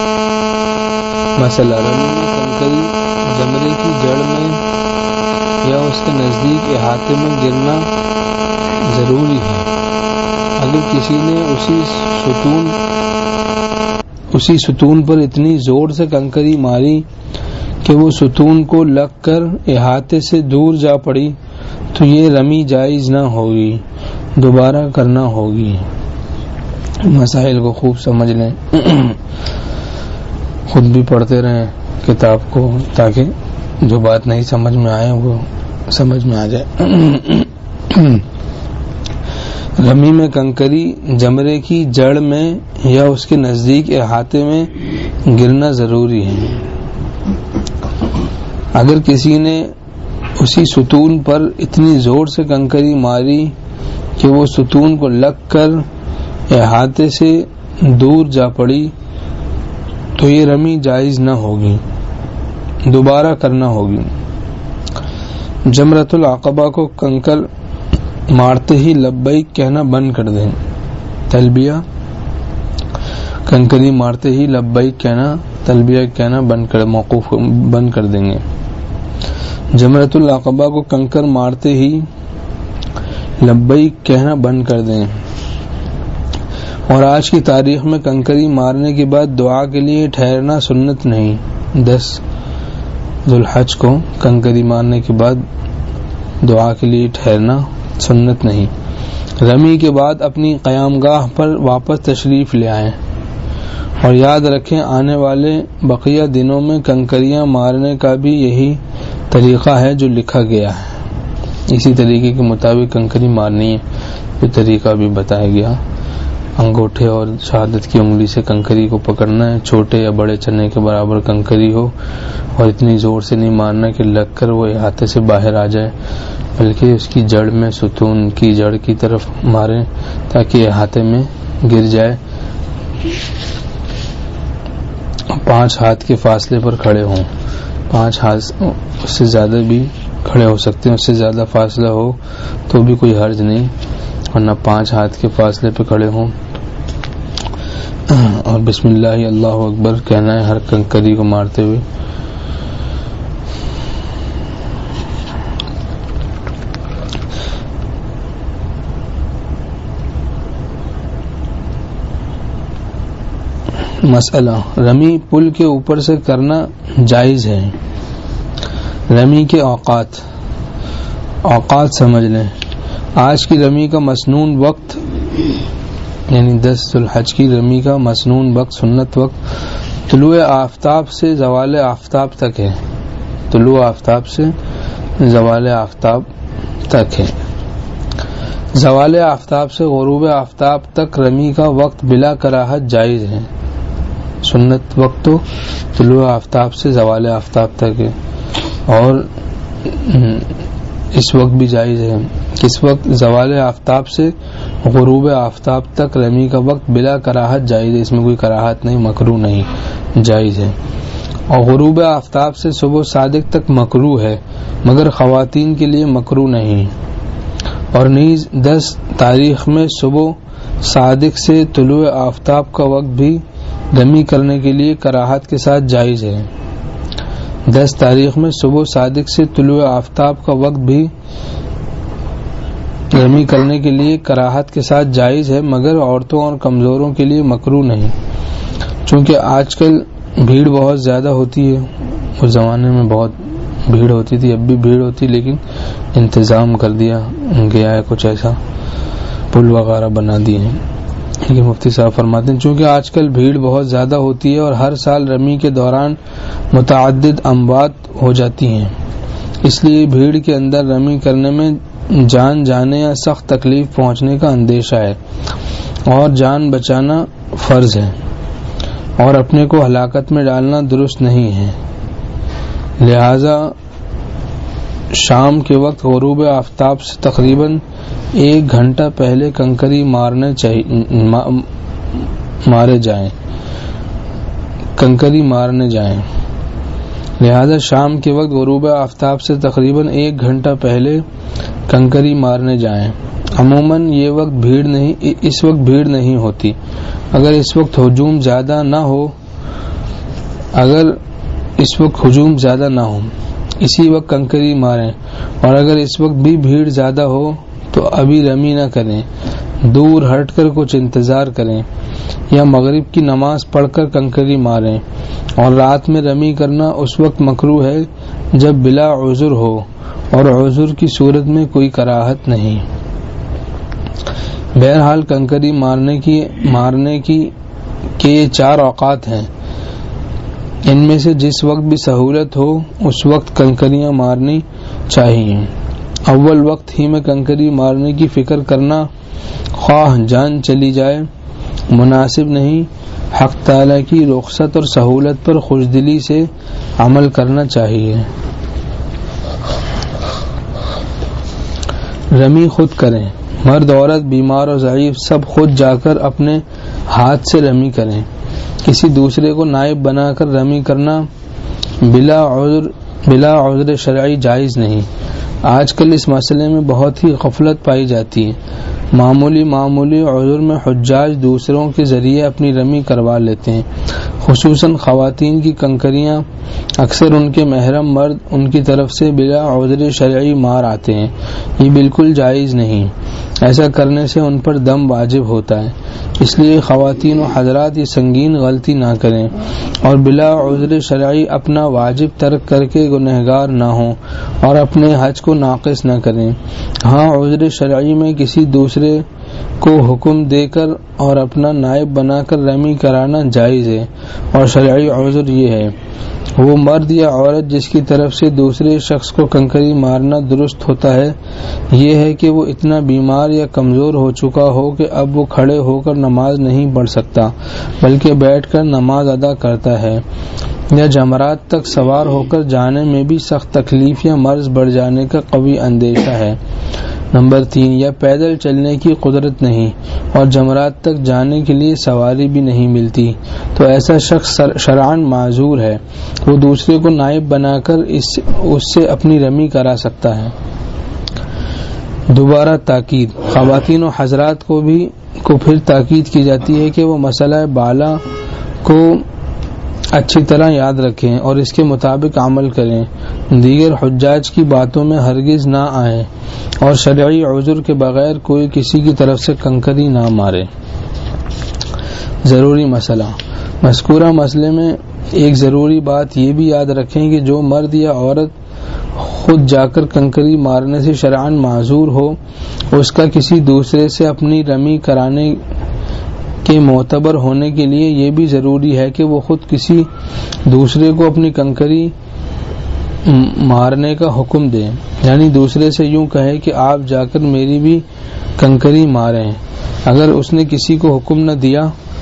مثلا رمی میں کنکری جمرے کی جڑ میں یا اس کے نزدیک احاطے میں گرنا ضروری ہے۔ اگر کسی نے اسی ستون اسی ستون پر اتنی زور سے کنکری ماری کہ وہ ستون کو لگ کر احاطے سے دور جا پڑی تو یہ رمی جائز نہ ہوگی، دوبارہ کرنا ہوگی۔ مسائل کو خوب سمجھ لیں، خود بھی پڑھتے رہیں کتاب کو تاکہ جو بات نہیں سمجھ میں آئے وہ سمجھ میں آ جائے۔ رمی میں کنکری جمرے کی جڑ میں یا اس کے نزدیک احاطے میں گرنا ضروری ہے۔ اگر کسی نے اسی ستون پر اتنی زور سے کنکری ماری کہ وہ ستون کو لگ کر احاطے سے دور جا پڑی تو یہ رمی جائز نہ ہوگی، دوبارہ کرنا ہوگی۔ جمرۃ العقبہ کو کنکر مارتے ہی لبیک کہنا بند کر دیں۔ تلبیہ کنکری مارتے ہی لبیک کہنا تلبیہ کہنا بند کر موقوف بند کر دیں گے۔ جمرۃ العقبہ کو کنکر مارتے ہی لبیک کہنا بند کر دیں، اور آج کی تاریخ میں کنکری مارنے کے بعد دعا کے لیے ٹھہرنا سنت نہیں۔ دس ذو الحج کو کنکری مارنے کے بعد دعا کے لیے ٹھہرنا سنت نہیں۔ رمی کے بعد اپنی قیام گاہ پر واپس تشریف لے آئیں، اور یاد رکھیں آنے والے بقیہ دنوں میں کنکریاں مارنے کا بھی یہی طریقہ ہے جو لکھا گیا ہے، اسی طریقے کے مطابق کنکری مارنی ہے جو طریقہ بھی بتایا گیا۔ انگوٹھے اور شہادت کی انگلی سے کنکری کو پکڑنا ہے، چھوٹے یا بڑے چنے کے برابر کنکری ہو، اور اتنی زور سے نہیں مارنا کہ لگ کر وہ احاطے سے باہر آ جائے، بلکہ اس کی جڑ میں، ستون کی جڑ کی طرف ماریں تاکہ احاطے میں گر جائے۔ پانچ ہاتھ کے فاصلے پر کھڑے ہوں، پانچ ہاتھ اس سے زیادہ بھی کھڑے ہو سکتے ہیں، اس سے زیادہ فاصلہ ہو تو بھی کوئی حرج نہیں، ورنہ پانچ ہاتھ کے فاصلے پہ کھڑے ہوں، اور بسم اللہ اللہ اکبر کہنا ہے ہر کنکری کو مارتے ہوئے۔ مسئلہ، رمی پل کے اوپر سے کرنا جائز ہے؟ رمی کے اوقات اوقات سمجھ لیں۔ آج کی رمی کا مسنون وقت یعنی دس ذوالحج کی رمی کا مسنون وقت، سنت وقت طلوع آفتاب سے زوال آفتاب تک ہے، طلوع آفتاب سے زوال آفتاب تک ہے۔ زوال آفتاب سے غروب آفتاب تک رمی کا وقت بلا کراہت جائز ہے۔ سنت وقت تو طلوع آفتاب سے زوال آفتاب تک ہے، اور اس وقت بھی جائز ہے۔ اس وقت زوال آفتاب سے غروب آفتاب تک رمی کا وقت بلا کراہت جائز ہے، اس میں کوئی کراہت نہیں، مکروہ نہیں، جائز ہے۔ اور غروب آفتاب سے صبح صادق تک مکروہ ہے، مگر خواتین کے لیے مکروہ نہیں۔ اور نیز دس تاریخ میں صبح صادق سے طلوع آفتاب کا وقت بھی رمی کرنے کے لیے کراہت کے ساتھ جائز ہے۔ دس تاریخ میں صبح صادق سے طلوع آفتاب کا وقت بھی رمی کرنے کے لیے کراہت کے ساتھ جائز ہے، مگر عورتوں اور کمزوروں کے لیے مکروہ نہیں۔ چونکہ آج کل بھیڑ بہت زیادہ ہوتی ہے، اس زمانے میں بہت بھیڑ ہوتی تھی، اب بھی بھیڑ ہوتی، لیکن انتظام کر دیا گیا ہے، کچھ ایسا پل وغیرہ بنا دیے ہیں۔ لیکن مفتی صاحب فرماتے ہیں چونکہ آج کل بھیڑ بہت زیادہ ہوتی ہے اور ہر سال رمی کے دوران متعدد اموات ہو جاتی ہیں، اس لیے بھیڑ کے اندر رمی کرنے میں جان جانے یا سخت تکلیف پہنچنے کا اندیشہ ہے، اور جان بچانا فرض ہے، اور اپنے کو ہلاکت میں ڈالنا درست نہیں ہے۔ لہذا شام کے وقت غروب آفتاب سے تقریباً ایک گھنٹہ پہلے کنکری مارنے چاہیے مارے جائیں کنکری مارنے جائیں لہذا شام کے وقت غروب آفتاب سے تقریباً ایک گھنٹہ پہلے کنکری مارنے جائیں۔ عموماً یہ وقت بھیڑ نہیں اس وقت بھیڑ نہیں ہوتی۔ اگر اس وقت ہجوم زیادہ نہ ہو اگر اس وقت ہجوم زیادہ نہ ہو اسی وقت کنکری ماریں، اور اگر اس وقت بھی بھیڑ زیادہ ہو تو ابھی رمی نہ کریں، دور ہٹ کر کچھ انتظار کریں، یا مغرب کی نماز پڑھ کر کنکری ماریں۔ اور رات میں رمی کرنا اس وقت مکروہ ہے جب بلا عذر ہو، اور عذر کی صورت میں کوئی کراہت نہیں۔ بہرحال کنکری مارنے کی مارنے کی کے چار اوقات ہیں، ان میں سے جس وقت بھی سہولت ہو اس وقت کنکریاں مارنی چاہیے۔ اول وقت ہی میں کنکری مارنے کی فکر کرنا، خواہ جان چلی جائے، مناسب نہیں۔ حق تعالی کی رخصت اور سہولت پر خوشدلی سے عمل کرنا چاہیے۔ رمی خود کریں، مرد عورت بیمار اور ضعیف سب خود جا کر اپنے ہاتھ سے رمی کریں، کسی دوسرے کو نائب بنا کر رمی کرنا بلا عذر بلا عذر شرعی جائز نہیں۔ آج کل اس مسئلے میں بہت ہی غفلت پائی جاتی ہے، معمولی معمولی عذر میں حجاج دوسروں کے ذریعے اپنی رمی کروا لیتے ہیں، خصوصاً خواتین کی کنکریاں اکثر ان کے محرم مرد ان کی طرف سے بلا عذر شرعی مار آتے ہیں، یہ بالکل جائز نہیں، ایسا کرنے سے ان پر دم واجب ہوتا ہے، اس لیے خواتین و حضرات یہ سنگین غلطی نہ کریں اور بلا عذر شرعی اپنا واجب ترک کر کے گنہگار نہ ہوں اور اپنے حج کو ناقص نہ کریں۔ ہاں عذر شرعی میں کسی دوسرے کو حکم دے کر اور اپنا نائب بنا کر رمی کرانا جائز ہے، اور شرعی عذر یہ ہے وہ مرد یا عورت جس کی طرف سے دوسرے شخص کو کنکری مارنا درست ہوتا ہے یہ ہے کہ وہ اتنا بیمار یا کمزور ہو چکا ہو کہ اب وہ کھڑے ہو کر نماز نہیں پڑھ سکتا بلکہ بیٹھ کر نماز ادا کرتا ہے، یا جمرات تک سوار ہو کر جانے میں بھی سخت تکلیف یا مرض بڑھ جانے کا قوی اندیشہ ہے۔ نمبر تین، یا پیدل چلنے کی قدرت نہیں اور جمرات تک جانے کے لیے سواری بھی نہیں ملتی تو ایسا شخص شرعاً معذور ہے، وہ دوسرے کو نائب بنا کر اس, اس سے اپنی رمی کرا سکتا ہے۔ دوبارہ تاکید، خواتین و حضرات کو بھی کو پھر تاکید کی جاتی ہے کہ وہ مسئلہ بالا کو اچھی طرح یاد رکھیں اور اس کے مطابق عمل کریں، دیگر حجاج کی باتوں میں ہرگز نہ آئیں اور شرعی عذر کے بغیر کوئی کسی کی طرف سے کنکری نہ مارے۔ ضروری مسئلہ، مذکورہ مسئلے میں ایک ضروری بات یہ بھی یاد رکھیں کہ جو مرد یا عورت خود جا کر کنکری مارنے سے شرعاً معذور ہو اس کا کسی دوسرے سے اپنی رمی کرانے کے معتبر ہونے کے لیے یہ بھی ضروری ہے کہ وہ خود کسی دوسرے کو اپنی کنکری مارنے کا حکم دے، یعنی دوسرے سے یوں کہے کہ آپ جا کر میری بھی کنکری ماریں۔ اگر اس نے کسی کو حکم نہ دیا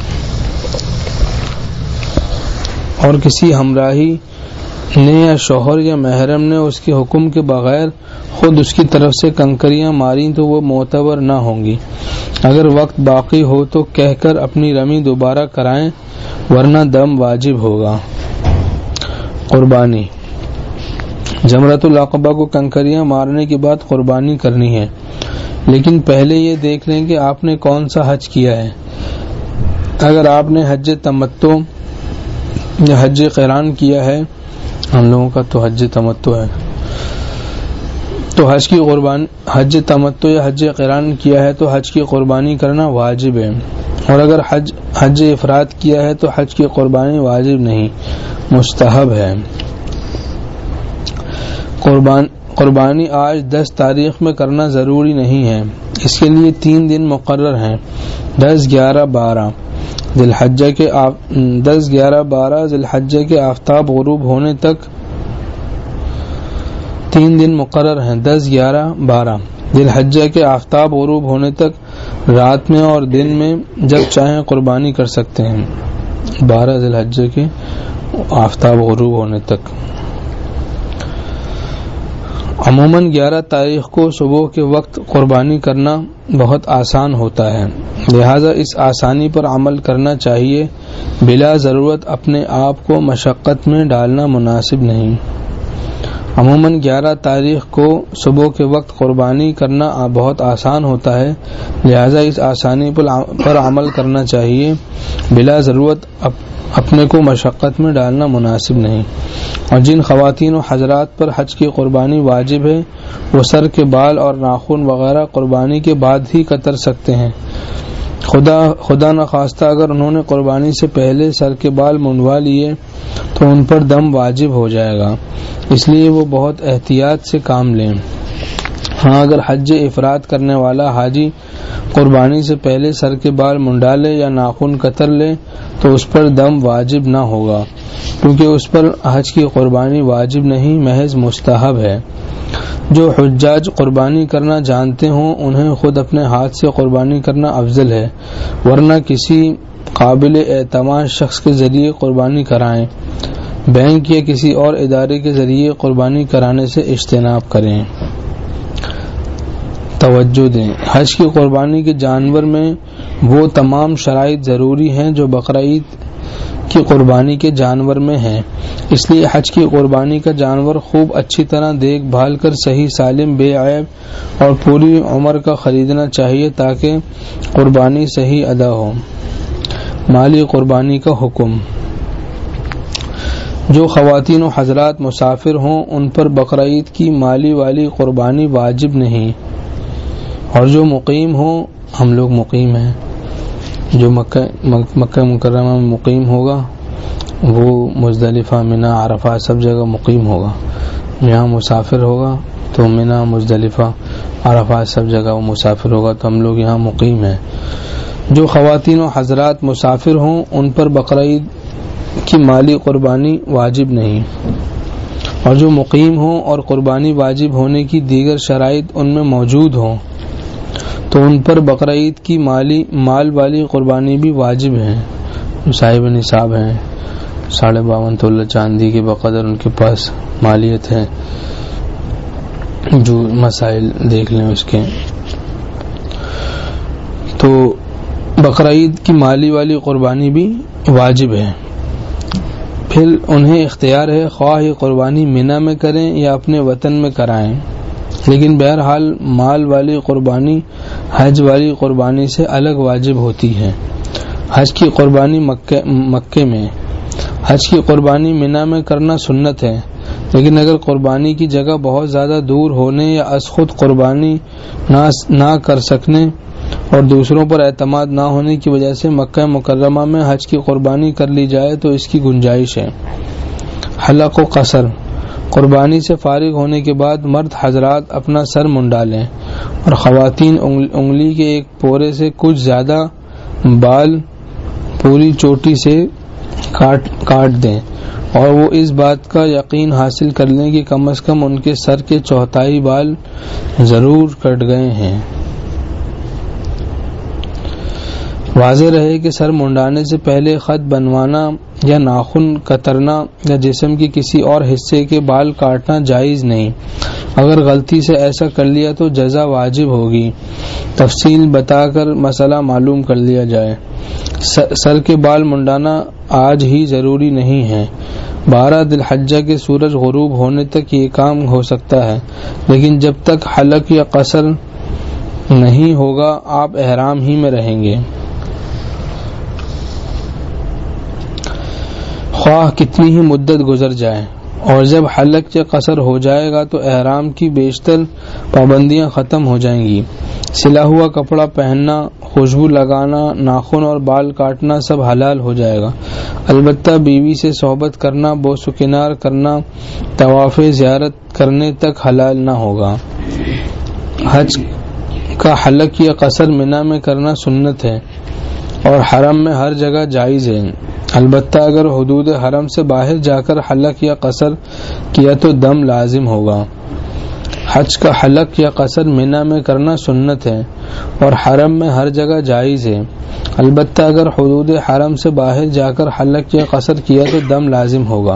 اور کسی ہمراہی نے یا شوہر یا محرم نے اس کے حکم کے بغیر خود اس کی طرف سے کنکریاں ماریں تو وہ معتبر نہ ہوں گی۔ اگر وقت باقی ہو تو کہہ کر اپنی رمی دوبارہ کرائیں ورنہ دم واجب ہوگا۔ قربانی، جمرۃ العقبہ کو کنکریاں مارنے کے بعد قربانی کرنی ہے، لیکن پہلے یہ دیکھ لیں کہ آپ نے کون سا حج کیا ہے۔ اگر آپ نے حج تمتع یا حج قران کیا ہے، ہم لوگوں کا تو حج تمتع ہے، تو حج کی قربانی حج تمتع یا حج قران کیا ہے تو حج کی قربانی کرنا واجب ہے، اور اگر حج حج افراد کیا ہے تو حج کی قربانی واجب نہیں، مستحب ہے۔ قربان قربانی آج دس تاریخ میں کرنا ضروری نہیں ہے، اس کے لیے تین دن مقرر ہیں، دس گیارہ بارہ ذی الحجہ کے دس گیارہ بارہ ذی الحجہ کے آفتاب غروب ہونے تک تین دن مقرر ہیں دس گیارہ بارہ ذی الحجہ کے آفتاب غروب ہونے تک رات میں اور دن میں جب چاہیں قربانی کر سکتے ہیں، بارہ ذی الحجہ کے آفتاب غروب ہونے تک۔ عموماً گیارہ تاریخ کو صبح کے وقت قربانی کرنا بہت آسان ہوتا ہے، لہذا اس آسانی پر عمل کرنا چاہیے، بلا ضرورت اپنے آپ کو مشقت میں ڈالنا مناسب نہیں۔ عموماً گیارہ تاریخ کو صبح کے وقت قربانی کرنا بہت آسان ہوتا ہے، لہذا اس آسانی پر عمل کرنا چاہیے، بلا ضرورت اپنے کو مشقت میں ڈالنا مناسب نہیں۔ اور جن خواتین و حضرات پر حج کی قربانی واجب ہے وہ سر کے بال اور ناخن وغیرہ قربانی کے بعد ہی کتر سکتے ہیں، خدا خدا نخواستہ اگر انہوں نے قربانی سے پہلے سر کے بال منڈوا لیے تو ان پر دم واجب ہو جائے گا، اس لیے وہ بہت احتیاط سے کام لیں۔ ہاں اگر حج افراد کرنے والا حاجی قربانی سے پہلے سر کے بال منڈا لے یا ناخن کتر لے تو اس پر دم واجب نہ ہوگا، کیونکہ اس پر حج کی قربانی واجب نہیں، محض مستحب ہے۔ جو حجاج قربانی کرنا جانتے ہوں انہیں خود اپنے ہاتھ سے قربانی کرنا افضل ہے، ورنہ کسی قابل اعتماد شخص کے ذریعے قربانی کرائیں، بینک یا کسی اور ادارے کے ذریعے قربانی کرانے سے اجتناب کریں۔ توجہ دیں، حج کی قربانی کے جانور میں وہ تمام شرائط ضروری ہیں جو بقرعید کی قربانی کے جانور میں ہیں، اس لیے حج کی قربانی کا جانور خوب اچھی طرح دیکھ بھال کر صحیح سالم بے عیب اور پوری عمر کا خریدنا چاہیے تاکہ قربانی صحیح ادا ہو۔ مالی قربانی کا حکم، جو خواتین و حضرات مسافر ہوں ان پر بقرعید کی مالی والی قربانی واجب نہیں، اور جو مقیم ہوں، ہم لوگ مقیم ہیں، جو مکہ مکہ مکرمہ میں مقیم ہوگا وہ مزدلفہ، منی، عرفات سب جگہ مقیم ہوگا، یہاں مسافر ہوگا تو منی، مزدلفہ، عرفات سب جگہ وہ مسافر ہوگا، تو ہم لوگ یہاں مقیم ہیں۔ جو خواتین و حضرات مسافر ہوں ان پر بقرعید کی مالی قربانی واجب نہیں، اور جو مقیم ہوں اور قربانی واجب ہونے کی دیگر شرائط ان میں موجود ہوں تو ان پر بقرعید کی مالی مال والی قربانی بھی واجب ہے۔ صاحب نصاب ہیں، ساڑھے باون تولہ چاندی کے بقدر ان کے پاس مالیت ہے، جو مسائل دیکھ لیں اس کے، تو بقرعید کی مالی والی قربانی بھی واجب ہے۔ پھر انہیں اختیار ہے خواہ یہ قربانی منی میں کریں یا اپنے وطن میں کرائیں، لیکن بہرحال مال والی قربانی حج والی قربانی سے الگ واجب ہوتی ہے۔ حج کی قربانی مکہ, مکہ میں حج کی قربانی منی میں کرنا سنت ہے، لیکن اگر قربانی کی جگہ بہت زیادہ دور ہونے یا از خود قربانی نہ, نہ کر سکنے اور دوسروں پر اعتماد نہ ہونے کی وجہ سے مکہ مکرمہ میں حج کی قربانی کر لی جائے تو اس کی گنجائش ہے۔ حلق و قصر: قربانی سے فارغ ہونے کے بعد مرد حضرات اپنا سر منڈا لیں اور خواتین انگلی کے ایک پورے سے کچھ زیادہ بال پوری چوٹی سے کاٹ کاٹ دیں، اور وہ اس بات کا یقین حاصل کر لیں کہ کم از کم ان کے سر کے چوتھائی بال ضرور کٹ گئے ہیں۔ واضح رہے کہ سر منڈانے سے پہلے خط بنوانا یا ناخن کترنا یا جسم کے کسی اور حصے کے بال کاٹنا جائز نہیں۔ اگر غلطی سے ایسا کر لیا تو جزا واجب ہوگی۔ تفصیل بتا کر مسئلہ معلوم کر لیا جائے۔ سر کے بال منڈانا آج ہی ضروری نہیں ہے، بارہ ذی الحجہ کے سورج غروب ہونے تک یہ کام ہو سکتا ہے، لیکن جب تک حلق یا قصر نہیں ہوگا آپ احرام ہی میں رہیں گے، خواہ کتنی ہی مدت گزر جائے۔ اور جب حلق یا قصر ہو جائے گا تو احرام کی بیشتر پابندیاں ختم ہو جائیں گی۔ سلا ہوا کپڑا پہننا، خوشبو لگانا، ناخن اور بال کاٹنا سب حلال ہو جائے گا، البتہ بیوی سے صحبت کرنا، بوس و کنار کرنا طواف زیارت کرنے تک حلال نہ ہوگا۔ حج کا حلق یا قصر منی میں کرنا سنت ہے اور حرم میں ہر جگہ جائز ہے، البتہ اگر حدود حرم سے باہر جا کر حلق یا قصر کیا تو دم لازم ہوگا۔ حج کا حلق یا قصر منی میں کرنا سنت ہے اور حرم میں ہر جگہ جائز ہے، البتہ اگر حدود حرم سے باہر جا کر حلق یا قصر کیا تو دم لازم ہوگا۔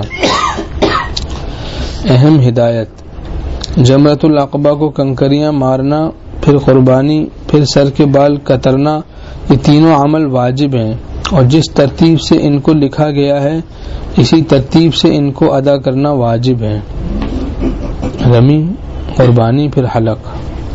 اہم ہدایت: جمرۃ العقبہ کو کنکریاں مارنا، پھر قربانی، پھر سر کے بال کترنا، یہ تینوں عمل واجب ہیں، اور جس ترتیب سے ان کو لکھا گیا ہے اسی ترتیب سے ان کو ادا کرنا واجب ہے۔ رمی، قربانی، پھر حلق۔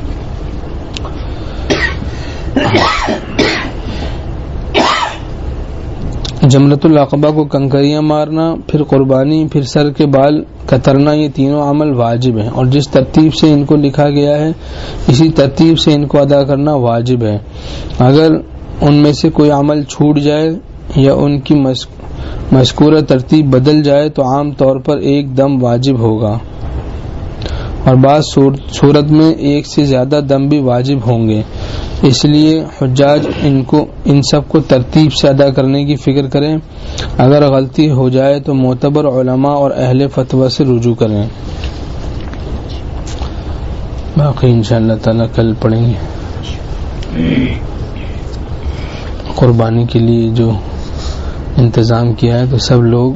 جمرۃ العقبہ کو کنکریاں مارنا، پھر قربانی، پھر سر کے بال کترنا، یہ تینوں عمل واجب ہیں، اور جس ترتیب سے ان کو لکھا گیا ہے اسی ترتیب سے ان کو ادا کرنا واجب ہے۔ اگر ان میں سے کوئی عمل چھوٹ جائے یا ان کی مذکورہ ترتیب بدل جائے تو عام طور پر ایک دم واجب ہوگا، اور بعض صورت میں ایک سے زیادہ دم بھی واجب ہوں گے، اس لیے حجاج ان کو ان سب کو ترتیب سے ادا کرنے کی فکر کریں۔ اگر غلطی ہو جائے تو معتبر علماء اور اہل فتویٰ سے رجوع کریں۔ باقی انشاءاللہ تعالی کل پڑھیں گے۔ قربانی کے لیے جو انتظام کیا ہے تو سب لوگ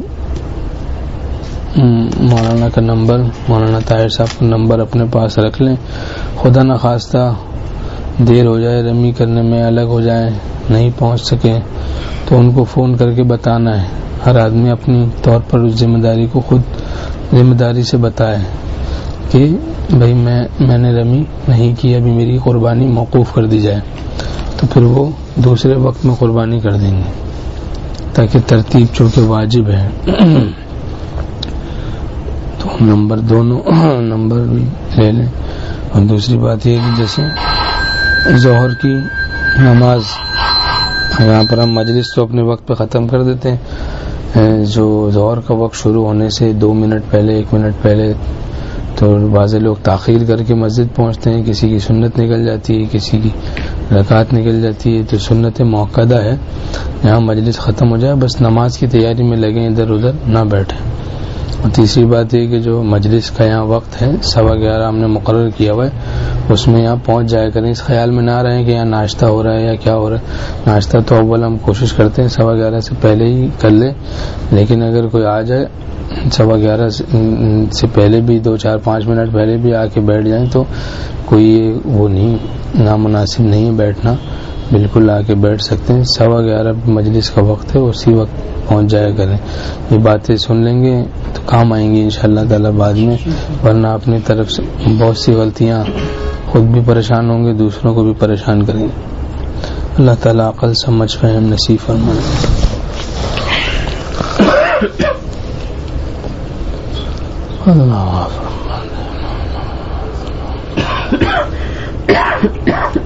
مولانا کا نمبر، مولانا طاہر صاحب کا نمبر اپنے پاس رکھ لیں، خدا نخواستہ دیر ہو جائے، رمی کرنے میں الگ ہو جائے، نہیں پہنچ سکے تو ان کو فون کر کے بتانا ہے۔ ہر آدمی اپنی طور پر اس ذمہ داری کو خود ذمہ داری سے بتائے کہ بھائی میں میں نے رمی نہیں کی، ابھی میری قربانی موقوف کر دی جائے، تو پھر وہ دوسرے وقت میں قربانی کر دیں گے، تاکہ ترتیب چونکہ واجب ہے۔ تو نمبر دونوں نمبر بھی لے لیں۔ اور دوسری بات یہ کہ جیسے ظہر کی نماز یہاں پر ہم مجلس تو اپنے وقت پہ ختم کر دیتے ہیں، جو ظہر کا وقت شروع ہونے سے دو منٹ پہلے، ایک منٹ پہلے تو بعض لوگ تاخیر کر کے مسجد پہنچتے ہیں، کسی کی سنت نکل جاتی ہے، کسی کی رکعت نکل جاتی ہے، تو سنت موقدہ ہے یہاں مجلس ختم ہو جائے بس نماز کی تیاری میں لگیں، ادھر ادھر نہ بیٹھیں۔ اور تیسری بات یہ کہ جو مجلس کا یہاں وقت ہے سوا گیارہ ہم نے مقرر کیا ہوا ہے، اس میں یہاں پہنچ جایا کریں، اس خیال میں نہ رہیں کہ یہاں ناشتہ ہو رہا ہے یا کیا ہو رہا ہے۔ ناشتہ تو اول ہم کوشش کرتے ہیں سوا گیارہ سے پہلے ہی کر لیں، لیکن اگر کوئی آ جائے سوا گیارہ سے پہلے بھی دو چار پانچ منٹ پہلے بھی آ کے بیٹھ جائیں تو کوئی وہ نہیں، نامناسب نہیں بیٹھنا، بالکل آ کے بیٹھ سکتے ہیں۔ سوا گیارہ مجلس کا وقت ہے، اسی وقت پہنچ جایا کریں۔ یہ باتیں سن لیں گے تو کام آئیں گی انشاءاللہ تعالی بعد میں، ورنہ اپنی طرف سے بہت سی غلطیاں خود بھی پریشان ہوں گے، دوسروں کو بھی پریشان کریں گے۔ اللہ تعالیٰ عقل سمجھ فہم نصیب فرمائے۔ اللہ